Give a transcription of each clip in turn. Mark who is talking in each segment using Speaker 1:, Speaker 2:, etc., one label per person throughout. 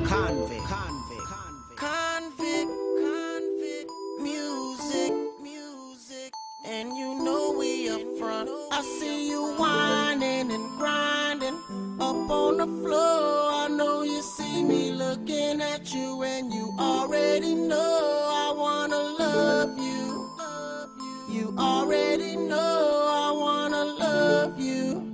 Speaker 1: Music, and you know we up front. I see you whining and grinding up on the floor. I know you see me looking at you, and you already know I wanna love you. You already know I wanna love you.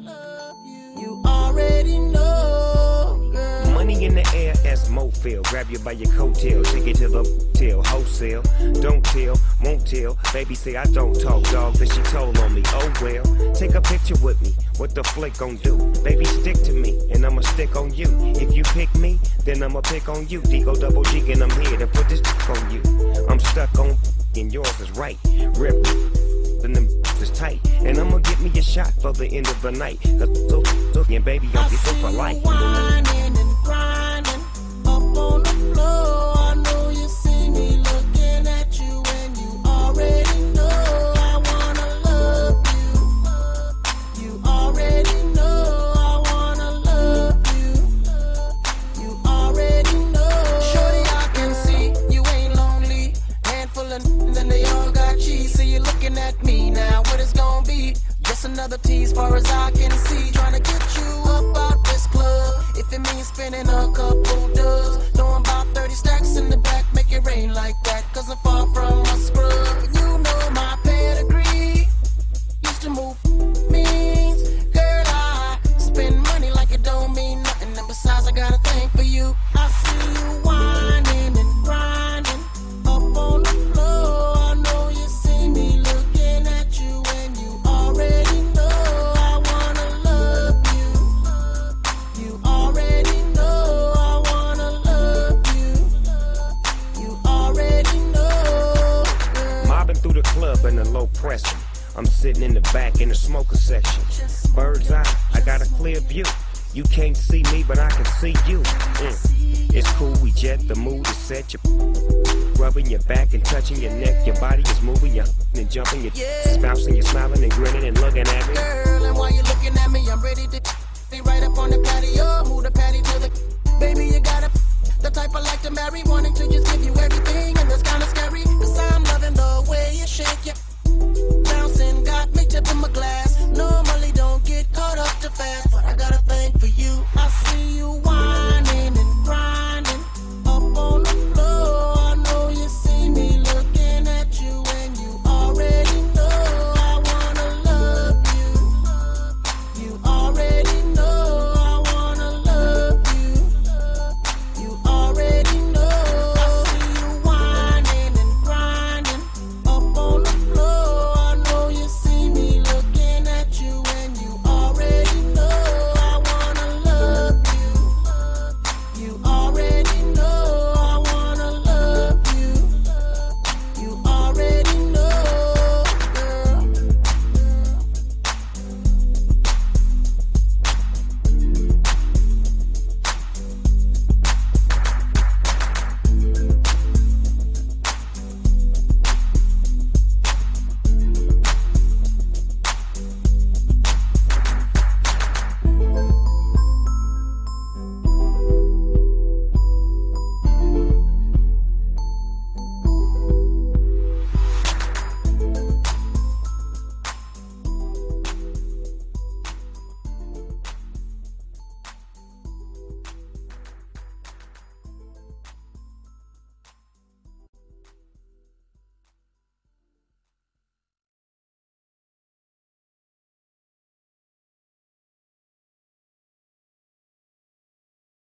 Speaker 1: You already know, girl.
Speaker 2: Money in the air as Mo feel. Grab you by your coattail, take it to the till wholesale. Don't tell, won't tell. Baby say I don't talk, dog, that she told on me. Oh well, take a picture with me. What the flick gon' do? Baby, stick to me, and I'ma stick on you. If you pick me, then I'ma pick on you. Digo double G, and I'm here to put this on you. I'm stuck on, and yours is right. Rip, and them is tight. And I'ma get me a shot for the end of the night. And baby, I'll be for life.
Speaker 1: Whining and grinding up on the floor. I know you see me looking at you, and you already know I wanna love you. You already know I wanna love you. You already know. Shorty, I can see you ain't lonely. Handful of then they all got cheese. So you're looking at me now. What it's gonna be? Just another tease, far as I can see. Trying to get you up out this club. If it means spending a couple dubs, throwing about 30 stacks in the back, make it rain like that. Cause I'm far from a scrub. And you know my pedigree used to move means. Girl, I spend money like it don't mean nothing. And besides, I got a thing for you. I see you whining and grinding up on the floor. I know you see me looking at you, and you already know I wanna love you. You already know I wanna love you. You already know, girl.
Speaker 2: Mobbing through the club in a low pressure. I'm sitting in the back in the smoker section. Bird's eye, I got a clear view. You can't see me, but I can see you. It's cool, we jet, the mood is set. You're rubbing your back and touching your neck. Your body is moving, you're and jumping. You're bouncing, you're smiling and grinning and looking at me.
Speaker 1: Girl, and while you're looking at me, I'm ready to be right up on the patio. Move the patty to the baby, you got the type I like to marry, wanting to just